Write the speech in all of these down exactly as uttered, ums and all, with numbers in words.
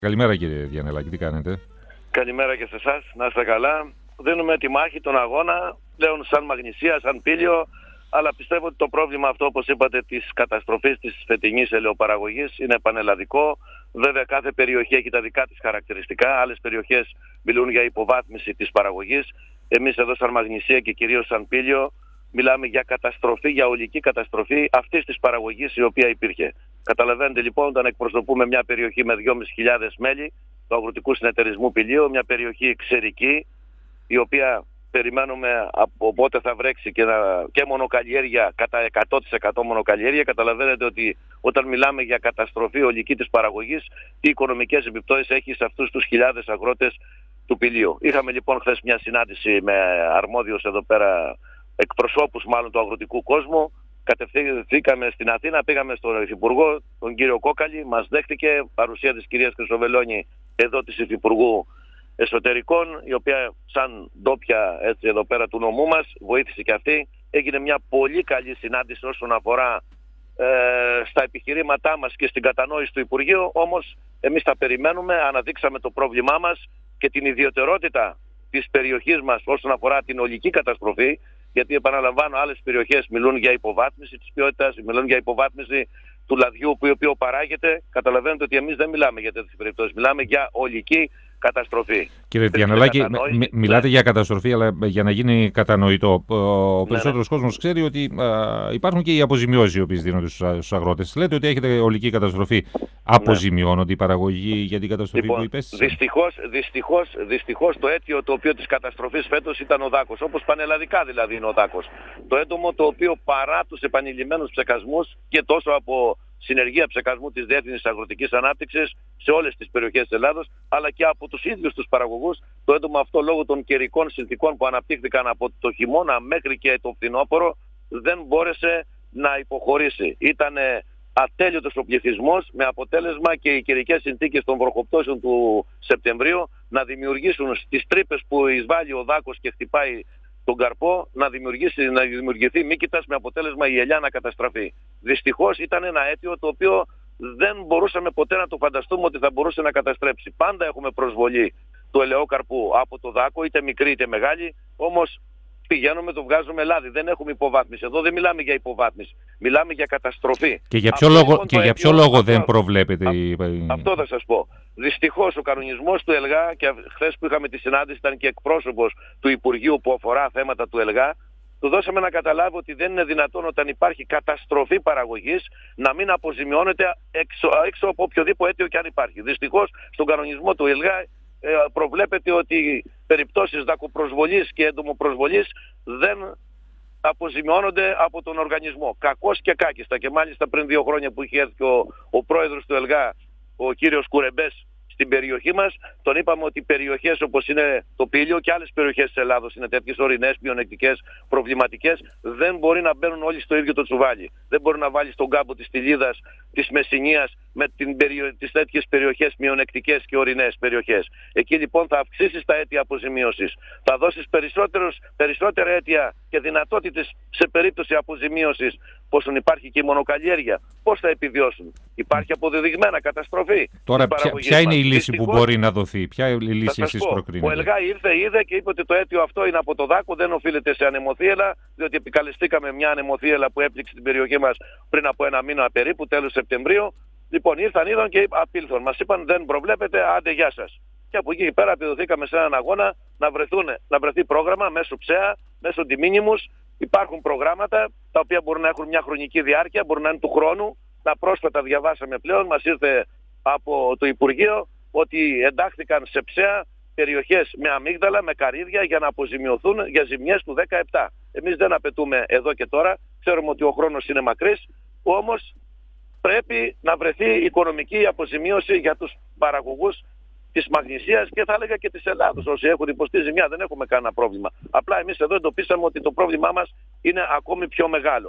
Καλημέρα κύριε Διανελάκη, τι κάνετε? Καλημέρα και σε εσάς, να είστε καλά. Δίνουμε τη μάχη, τον αγώνα, πλέον σαν Μαγνησία, σαν Πήλιο, αλλά πιστεύω ότι το πρόβλημα αυτό, όπως είπατε, της καταστροφής της φετινής ελαιοπαραγωγής είναι πανελλαδικό. Βέβαια κάθε περιοχή έχει τα δικά της χαρακτηριστικά, άλλες περιοχές μιλούν για υποβάθμιση της παραγωγής. Εμείς εδώ σαν Μαγνησία και κυρίως σαν Πήλιο μιλάμε για καταστροφή, για ολική καταστροφή αυτής της παραγωγής η οποία υπήρχε. Καταλαβαίνετε λοιπόν, όταν εκπροσωπούμε μια περιοχή με δυόμισι χιλιάδες μέλη του Αγροτικού Συνεταιρισμού Πηλίου, μια περιοχή ξερική, η οποία περιμένουμε από πότε θα βρέξει και, να, και μονοκαλλιέργεια, κατά εκατό τοις εκατό μονοκαλλιέργεια. Καταλαβαίνετε ότι όταν μιλάμε για καταστροφή ολική της παραγωγής, τι οικονομικές επιπτώσεις έχει σε αυτούς τους χιλιάδες αγρότες του Πηλίου. Είχαμε λοιπόν χθες μια συνάντηση με αρμόδιους εδώ πέρα, εκπροσώπους μάλλον του αγροτικού κόσμου. Κατευθύνθηκαμε στην Αθήνα, πήγαμε στον Υφυπουργό, τον κύριο Κόκαλη, μας δέχτηκε, παρουσία της κυρίας Χρυσοβελώνη, εδώ της Υφυπουργού Εσωτερικών, η οποία σαν ντόπια έτσι εδώ πέρα του νομού μας βοήθησε και αυτή. Έγινε μια πολύ καλή συνάντηση όσον αφορά ε, στα επιχειρήματά μας και στην κατανόηση του Υπουργείου, όμως εμείς τα περιμένουμε, αναδείξαμε το πρόβλημά μας και την ιδιαιτερότητα της περιοχής μας όσον αφορά την ολική καταστροφή. Γιατί επαναλαμβάνω, άλλες περιοχές μιλούν για υποβάθμιση της ποιότητας, μιλούν για υποβάθμιση του λαδιού που οποίο παράγεται. Καταλαβαίνετε ότι εμείς δεν μιλάμε για τέτοιες περιπτώσεις, μιλάμε για ολική καταστροφή. Κύριε Διανελάκη, μι, μιλάτε για καταστροφή, αλλά για να γίνει κατανοητό, ο ναι, περισσότερος ναι. κόσμος ξέρει ότι α, υπάρχουν και οι αποζημιώσεις οι οποίες δίνονται στους αγρότες. Λέτε ότι έχετε ολική καταστροφή. Αποζημιώνονται ναι. η παραγωγή για την καταστροφή λοιπόν, που υπέστησε? Δυστυχώς, δυστυχώς, δυστυχώς το αίτιο το οποίο της καταστροφής φέτος ήταν ο δάκος, όπως πανελλαδικά δηλαδή είναι ο δάκος. Το έντομο το οποίο παρά τους επανειλημμένους ψεκασμούς και τόσο από συνεργεία ψεκασμού της Διεύθυνσης Αγροτικής Ανάπτυξης σε όλες τις περιοχές της Ελλάδος, αλλά και από τους ίδιους τους παραγωγούς, το έντομο αυτό λόγω των καιρικών συνθηκών που αναπτύχθηκαν από το χειμώνα μέχρι και το φθινόπωρο δεν μπόρεσε να υποχωρήσει. Ήταν ατέλειωτος ο πληθυσμός, με αποτέλεσμα και οι καιρικές συνθήκες των βροχοπτώσεων του Σεπτεμβρίου να δημιουργήσουν στις τρύπες που εισβάλλει ο δάκος και χτυπάει τον καρπό, να, δημιουργήσει, να δημιουργηθεί μύκητας, με αποτέλεσμα η ελιά να καταστραφεί. Δυστυχώς ήταν ένα αίτιο το οποίο δεν μπορούσαμε ποτέ να το φανταστούμε ότι θα μπορούσε να καταστρέψει. Πάντα έχουμε προσβολή του ελαιόκαρπου από το δάκο, είτε μικρή είτε μεγάλη, όμως πηγαίνουμε, το βγάζουμε λάδι. Δεν έχουμε υποβάθμιση. Εδώ δεν μιλάμε για υποβάθμιση. Μιλάμε για καταστροφή. Και για ποιο αυτό, λόγο, και για ποιο αίτιο, λόγο αυτό, δεν προβλέπεται α, η... Αυτό θα σας πω. Δυστυχώς ο κανονισμός του ΕΛΓΑ, και χθες που είχαμε τη συνάντηση ήταν και εκπρόσωπος του Υπουργείου που αφορά θέματα του ΕΛΓΑ, του δώσαμε να καταλάβει ότι δεν είναι δυνατόν όταν υπάρχει καταστροφή παραγωγής να μην αποζημιώνεται έξω, έξω από οποιοδήποτε αίτιο και αν υπάρχει. Δυστυχώς στον κανονισμό του ΕΛΓΑ προβλέπεται ότι περιπτώσεις δακοπροσβολής και έντομοπροσβολής δεν αποζημιώνονται από τον οργανισμό. Κακώς και κάκιστα. Και μάλιστα πριν δύο χρόνια που είχε έρθει ο, ο πρόεδρος του ΕΛΓΑ, ο κύριος Κουρεμπές, στην περιοχή μας, τον είπαμε ότι περιοχές όπως είναι το Πήλιο και άλλες περιοχές της Ελλάδος είναι τέτοιες ορεινές, μειονεκτικές, προβληματικές, δεν μπορεί να μπαίνουν όλοι στο ίδιο το τσουβάλι. Δεν μπορεί να βάλει στον κάμπο της Τιλίδας, της Μεσσηνίας με την περιο... τις τέτοιες περιοχές μειονεκτικές και ορεινές περιοχές. Εκεί λοιπόν θα αυξήσεις τα αίτια αποζημίωσης. Θα δώσεις περισσότερα αίτια και δυνατότητες σε περίπτωση αποζημίωσης, πόσον υπάρχει και η μονοκαλλιέργεια. Πώς θα επιβιώσουν? Υπάρχει αποδεδειγμένα καταστροφή. Τώρα ποια, ποια είναι η λύση Δυστυχώς, που μπορεί να δοθεί? Ποια η λύση εσείς προκρίνετε? Ο ΕΛΓΑ ήρθε, είδε και είπε ότι το αίτιο αυτό είναι από το δάκο, δεν οφείλεται σε ανεμοθύελα, διότι επικαλεστήκαμε μια ανεμοθύελα που έπληξε την περιοχή μας πριν από ένα μήνα περίπου, τέλος Σεπτεμβρίου. Λοιπόν, ήρθαν, είδαν και απήλθαν. Μας είπαν δεν προβλέπετε, άντε γεια σας. Και από εκεί πέρα επιδοθήκαμε σε έναν αγώνα να, βρεθούν, να βρεθεί πρόγραμμα μέσω ΨΕΑ, μέσω ντιμίνιμους. Υπάρχουν προγράμματα τα οποία μπορούν να έχουν μια χρονική διάρκεια, μπορούν να είναι του χρόνου. Τα πρόσφατα διαβάσαμε πλέον, μας ήρθε από το Υπουργείο ότι εντάχθηκαν σε ΨΕΑ περιοχές με αμύγδαλα, με καρύδια για να αποζημιωθούν για ζημιές του δεκαεπτά. Εμείς δεν απαιτούμε εδώ και τώρα, ξέρουμε ότι ο χρόνος είναι μακρύς, όμως πρέπει να βρεθεί οικονομική αποζημίωση για τους παραγωγούς της Μαγνησίας και θα έλεγα και της Ελλάδος. Όσοι έχουν υποστεί ζημιά δεν έχουμε κανένα πρόβλημα. Απλά εμείς εδώ εντοπίσαμε ότι το πρόβλημά μας είναι ακόμη πιο μεγάλο.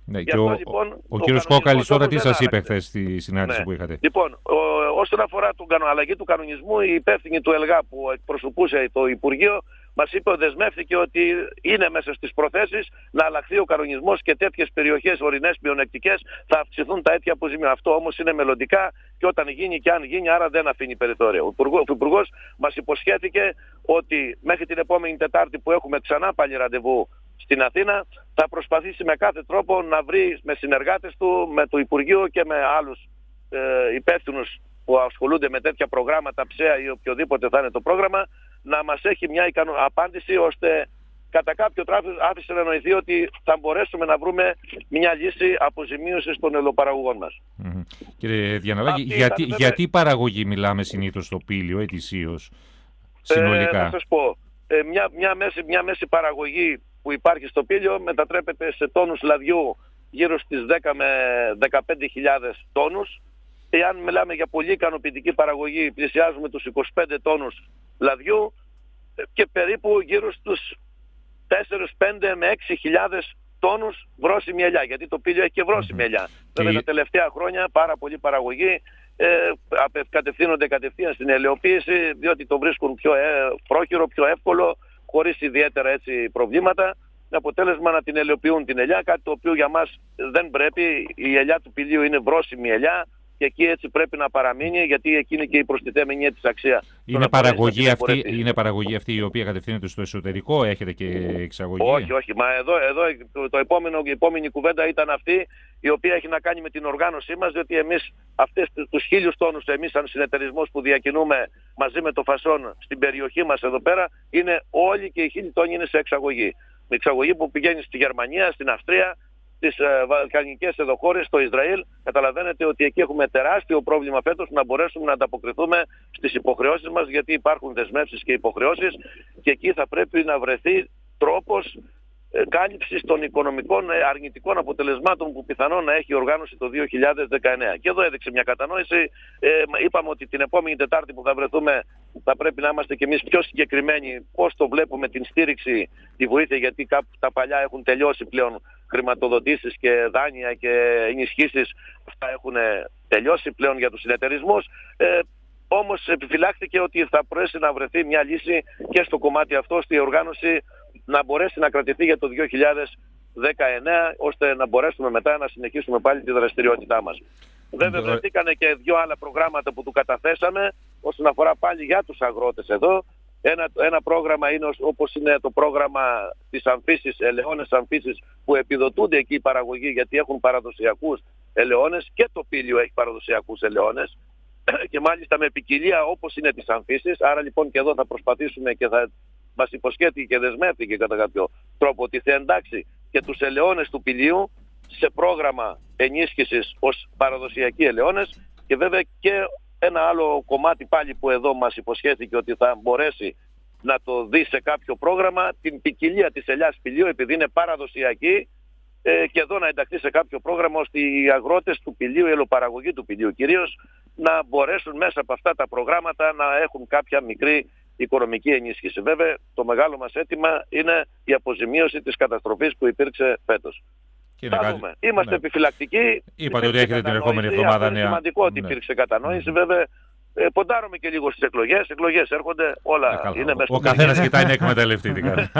Ναι, και ο, λοιπόν, ο, ο κύριος Κόκαλης τώρα τι σας είπε χθες στη συνάντηση ναι. που είχατε? Λοιπόν, ο, όσον αφορά την αλλαγή του κανονισμού, η υπεύθυνη του ΕΛΓΑ που εκπροσωπούσε το Υπουργείο μας είπε, δεσμεύτηκε ότι είναι μέσα στις προθέσεις να αλλάχθεί ο κανονισμός και τέτοιες περιοχές ορεινές μειονεκτικές θα αυξηθούν τα αίτια αποζημίωσης. Αυτό όμως είναι μελλοντικά και όταν γίνει και αν γίνει, άρα δεν αφήνει περιθώριο. Ο Υπουργός μας υποσχέθηκε ότι μέχρι την επόμενη Τετάρτη που έχουμε ξανά πάλι ραντεβού στην Αθήνα θα προσπαθήσει με κάθε τρόπο να βρει με συνεργάτες του, με το Υπουργείο και με άλλους ε, υπεύθυνους που ασχολούνται με τέτοια προγράμματα, ΨΕΑ ή οποιοδήποτε θα είναι το πρόγραμμα, να μας έχει μια ικανο... απάντηση ώστε κατά κάποιο τρόπο άφησε να εννοηθεί ότι θα μπορέσουμε να βρούμε μια λύση αποζημίωσης των ελαιοπαραγωγών μας. Mm-hmm. Κύριε Διαναλάκη, γιατί, βέβαια... γιατί παραγωγή μιλάμε συνήθως στο πήλιο ετησίως συνολικά? Ε, να σας πω, ε, μια, μια, μέση, μια μέση παραγωγή που υπάρχει στο πήλιο μετατρέπεται σε τόνους λαδιού γύρω στις δέκα με δεκαπέντε χιλιάδες τόνους. Εάν μιλάμε για πολύ ικανοποιητική παραγωγή, πλησιάζουμε τους είκοσι πέντε τόνους λαδιού και περίπου γύρω στους τέσσερα, πέντε με έξι χιλιάδες τόνους βρώσιμη ελιά, γιατί το πήλιο έχει και βρώσιμη ελιά. Βέβαια τα τελευταία χρόνια πάρα πολλή παραγωγή ε, κατευθύνονται κατευθείαν στην ελαιοποίηση, διότι το βρίσκουν πιο ε, πρόχειρο, πιο εύκολο, χωρίς ιδιαίτερα έτσι προβλήματα. Με αποτέλεσμα να την ελαιοποιούν την ελιά, κάτι το οποίο για μας δεν πρέπει. Η ελιά του πηλίου είναι βρώσιμη ελιά και εκεί έτσι πρέπει να παραμείνει, γιατί εκεί είναι και η προστιθέμενη της αξία. Είναι παραγωγή, αυτή, είναι παραγωγή αυτή η οποία κατευθύνεται στο εσωτερικό, έχετε και εξαγωγή? Όχι, όχι. Μα εδώ, εδώ το, το επόμενο, η επόμενη κουβέντα ήταν αυτή, η οποία έχει να κάνει με την οργάνωσή μας, διότι εμείς αυτές τους χίλιους τόνους, εμείς σαν συνεταιρισμός που διακινούμε μαζί με το Φασόν στην περιοχή μας εδώ πέρα, είναι όλοι και οι χίλιοι τόνοι είναι σε εξαγωγή. Με εξαγωγή που πηγαίνει στη Γερμανία, στην Αυστρία, στις ε, βαλκανικές εδώ χώρες, στο Ισραήλ. Καταλαβαίνετε ότι εκεί έχουμε τεράστιο πρόβλημα φέτος να μπορέσουμε να ανταποκριθούμε στις υποχρεώσεις μας, γιατί υπάρχουν δεσμεύσεις και υποχρεώσεις και εκεί θα πρέπει να βρεθεί τρόπος ε, κάλυψης των οικονομικών ε, αρνητικών αποτελεσμάτων που πιθανόν να έχει η οργάνωση το δύο χιλιάδες δεκαεννέα. Και εδώ έδειξε μια κατανόηση. Ε, είπαμε ότι την επόμενη Τετάρτη που θα βρεθούμε θα πρέπει να είμαστε κι εμείς πιο συγκεκριμένοι πώς το βλέπουμε την στήριξη, τη βοήθεια, γιατί κάπου τα παλιά έχουν τελειώσει πλέον χρηματοδοτήσεις και δάνεια και ενισχύσεις. Αυτά έχουν τελειώσει πλέον για τους συνεταιρισμούς. Ε, όμως επιφυλάχθηκε ότι θα μπορέσει να βρεθεί μια λύση και στο κομμάτι αυτό, ώστε η οργάνωση να μπορέσει να κρατηθεί για το δύο χιλιάδες δεκαεννέα, ώστε να μπορέσουμε μετά να συνεχίσουμε πάλι τη δραστηριότητά μας. Βέβαια βρεθήκαν και δύο άλλα προγράμματα που του καταθέσαμε όσον αφορά πάλι για τους αγρότες εδώ. Ένα, ένα πρόγραμμα είναι όπως είναι το πρόγραμμα της αμφίσης, ελαιώνες αμφίσης, που επιδοτούνται εκεί οι παραγωγοί γιατί έχουν παραδοσιακούς ελαιώνες, και το πήλιο έχει παραδοσιακούς ελαιώνες και μάλιστα με ποικιλία όπως είναι της αμφίσης. Άρα λοιπόν και εδώ θα προσπαθήσουμε και θα μας υποσχέθηκε και δεσμεύτηκε κατά κάποιο τρόπο ότι θα εντάξει και τους ελαιώνες του πηλίου σε πρόγραμμα ενίσχυσης ως παραδοσιακοί ελαιώνες, και βέβαια και ένα άλλο κομμάτι πάλι που εδώ μας υποσχέθηκε ότι θα μπορέσει να το δει σε κάποιο πρόγραμμα, την ποικιλία της ελιάς πηλίου, επειδή είναι παραδοσιακή, ε, και εδώ να ενταχθεί σε κάποιο πρόγραμμα ώστε οι αγρότες του πηλίου, η ελαιοπαραγωγή του πηλίου κυρίως, να μπορέσουν μέσα από αυτά τα προγράμματα να έχουν κάποια μικρή οικονομική ενίσχυση. Βέβαια το μεγάλο μας αίτημα είναι η αποζημίωση της καταστροφής που υπήρξε φέτος. Θα κάτι... δούμε. Είμαστε ναι. επιφυλακτικοί. Είπατε ότι έχετε την ερχόμενη εβδομάδα νέα. Είναι σημαντικό ότι ναι. υπήρξε κατανόηση. Βέβαια, ε, ποντάρουμε και λίγο στις εκλογές. Εκλογές έρχονται, όλα ε, είναι μέσα. Ο καθένας κοιτάει να εκμεταλλευτεί τι κάνει.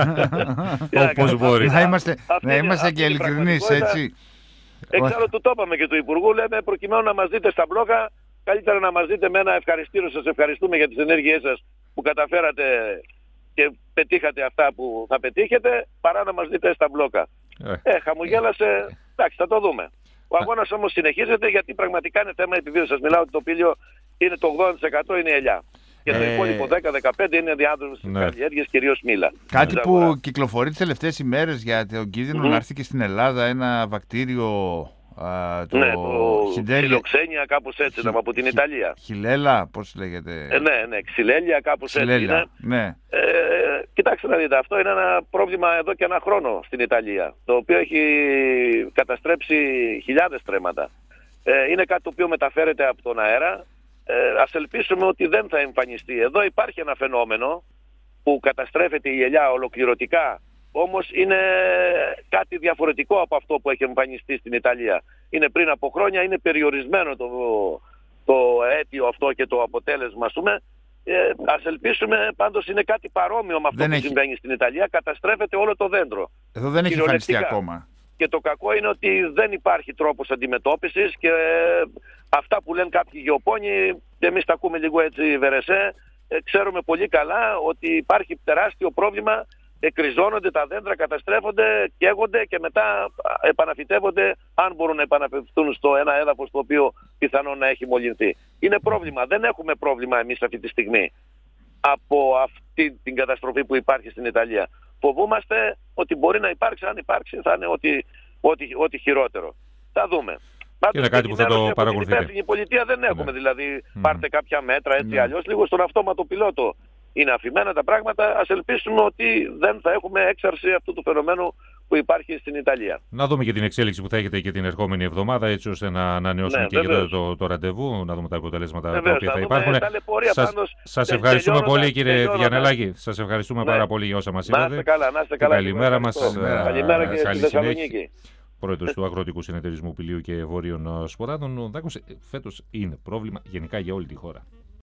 Όπως μπορεί. Να είμαστε, να είμαστε και ειλικρινείς, έτσι. Εξάλλου του το είπαμε και του Υπουργού, λέμε προκειμένου να μας δείτε στα μπλόκα, καλύτερα να μας δείτε με ένα ευχαριστήριο. Σας ευχαριστούμε για τις ενέργειές σας που καταφέρατε και πετύχατε αυτά που θα πετύχετε, παρά να μας δείτε στα μπλόκα. Ε, χαμογέλασε, εντάξει, θα το δούμε. Ο αγώνας όμως συνεχίζεται, γιατί πραγματικά είναι θέμα επιβίωσης. Σας μιλάω ότι το πήλιο είναι το ογδόντα τοις εκατό είναι ελιά. Και το ε... υπόλοιπο δέκα με δεκαπέντε είναι διάδρομες ναι. καλλιέργειες, κυρίως μήλα. Κάτι που αγορά. κυκλοφορεί τις τελευταίες ημέρες για τον κίνδυνο mm. να έρθει και στην Ελλάδα ένα βακτήριο. Α, το ναι, το ξυλοξένια, κάπως έτσι, Χι... από την Ιταλία. Χιλέλα, πώς λέγεται. Ε, ναι, ναι, ξυλέλια, κάπως έτσι είναι. Ναι. Ε, κοιτάξτε να δείτε, αυτό είναι ένα πρόβλημα εδώ και ένα χρόνο στην Ιταλία, το οποίο έχει καταστρέψει χιλιάδες τρέματα. Ε, είναι κάτι το οποίο μεταφέρεται από τον αέρα. Ε, ας ελπίσουμε ότι δεν θα εμφανιστεί. Εδώ υπάρχει ένα φαινόμενο που καταστρέφεται η ελιά ολοκληρωτικά όμως είναι κάτι διαφορετικό από αυτό που έχει εμφανιστεί στην Ιταλία. Είναι πριν από χρόνια, είναι περιορισμένο το, το αίτιο αυτό και το αποτέλεσμα, ας πούμε. Ε, ας ελπίσουμε, πάντως είναι κάτι παρόμοιο με αυτό δεν που έχει... συμβαίνει στην Ιταλία. Καταστρέφεται όλο το δέντρο. Εδώ δεν έχει εμφανιστεί ακόμα. Και το κακό είναι ότι δεν υπάρχει τρόπος αντιμετώπισης και αυτά που λένε κάποιοι γεωπόνοι, εμείς τα ακούμε λίγο έτσι βερεσέ, ξέρουμε πολύ καλά ότι υπάρχει τεράστιο πρόβλημα, εκριζώνονται τα δέντρα, καταστρέφονται, καίγονται και μετά επαναφυτεύονται, αν μπορούν να επαναφυτευτούν στο ένα έδαφος το οποίο πιθανόν να έχει μολυνθεί. Είναι πρόβλημα. Δεν έχουμε πρόβλημα εμείς αυτή τη στιγμή από αυτή την καταστροφή που υπάρχει στην Ιταλία. Φοβούμαστε ότι μπορεί να υπάρξει, αν υπάρξει θα είναι ό,τι, ό,τι, ό,τι χειρότερο. Θα δούμε. Και είναι κάτι που θα το παρακολουθείτε. Στην πολιτεία δεν έχουμε, ναι. δηλαδή mm. πάρτε κάποια μέτρα έτσι Ναι. αλλιώς, λίγο στον αυτόματο πιλότο είναι αφημένα τα πράγματα. Ας ελπίσουμε ότι δεν θα έχουμε έξαρση αυτού του φαινομένου που υπάρχει στην Ιταλία. Να δούμε και την εξέλιξη που θα έχετε και την ερχόμενη εβδομάδα, έτσι ώστε να ανανεώσουμε Ναι, και βεβαίως. το, το ραντεβού, να δούμε τα αποτελέσματα Βεβαίως, τα οποία θα, θα υπάρχουν. Σας, σας ευχαριστούμε πολύ, κύριε Διανελάκη. Σας ευχαριστούμε ναι. πάρα πολύ για όσα μας είπατε. Να είστε καλά, να είστε καλά. Καλημέρα μας. Καλημέρα και στη Θεσσαλονίκη. Πρόεδρος του Αγροτικού Συνεταιρισμού Πηλίου και Βόρειων Σποράδων, ο Δάκος, φέτος είναι πρόβλημα γενικά για όλη τη χώρα.